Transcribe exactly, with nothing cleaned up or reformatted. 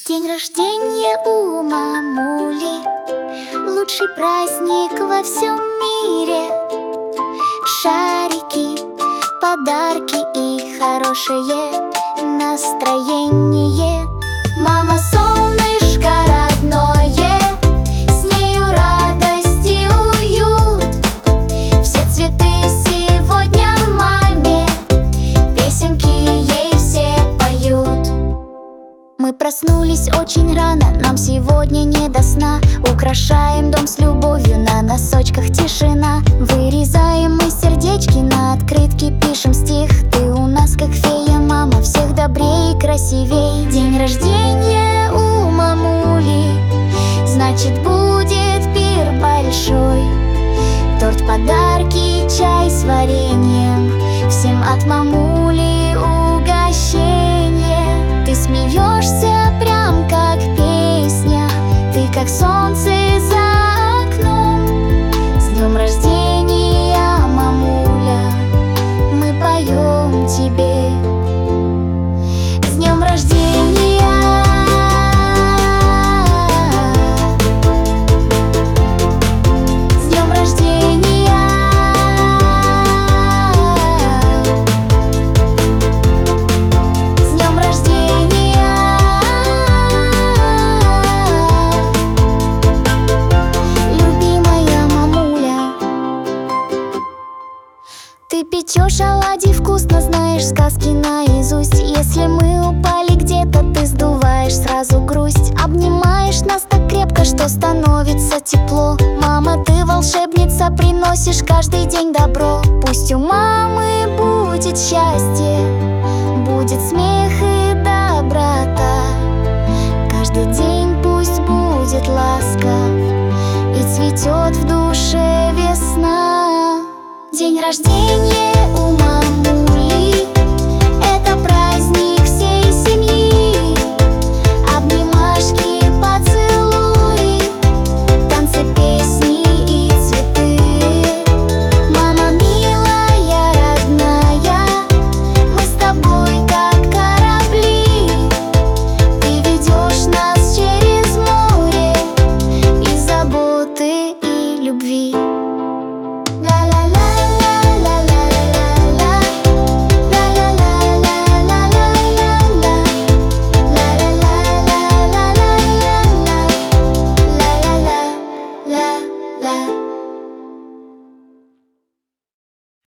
День рождения у мамули, лучший праздник во всем мире. Шарики, подарки и хорошее настроение. Мама солнышко родное, с нею радость и уют. Все цветы сегодня маме, песенки ей все поют. Мы проснулись очень рано, нам сегодня не до сна. Украшаем дом с любовью, на носочках тишина. Вырезаем мы сердечки, на открытке пишем стих. Ты у нас как фея, мама, всех добрее и красивей. День рождения у мамули, значит будет пир большой. Торт, подарки, чай с вареньем, всем от мамули угощение. Ты смеешься прям как песня, ты как солнце за окном. С днем рождения, мамуля, мы поем тебе. С днем рождения, с днем рождения, с днем рождения, любимая мамуля. Ты печешь оладьи вкусно, знаешь сказки наизусть. Если мы упали где-то, ты сдуваешь сразу грусть. Обнимаешь нас так крепко, что становится тепло. Мама, ты волшебница, приносишь каждый день добро. Пусть у мамы будет счастье, будет смех и доброта. Каждый день пусть будет ласков и цветет в душе весна. День рождения